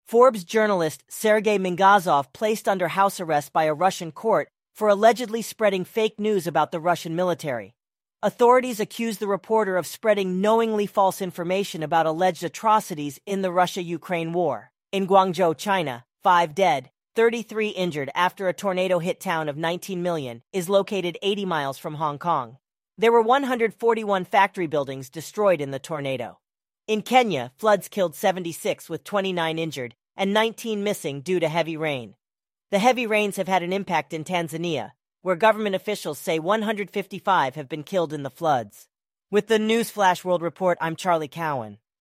Forbes journalist Sergei Mingazov placed under house arrest by a Russian court for allegedly spreading fake news about the Russian military. Authorities accused the reporter of spreading knowingly false information about alleged atrocities in the Russia-Ukraine war. In Guangzhou, China, 5 dead, 33 injured after a tornado-hit town of 19 million is located 80 miles from Hong Kong. There were 141 factory buildings destroyed in the tornado. In Kenya, floods killed 76 with 29 injured and 19 missing due to heavy rain. The heavy rains have had an impact in Tanzania, where government officials say 155 have been killed in the floods. With the Newsflash World Report, I'm Charlie Cowan.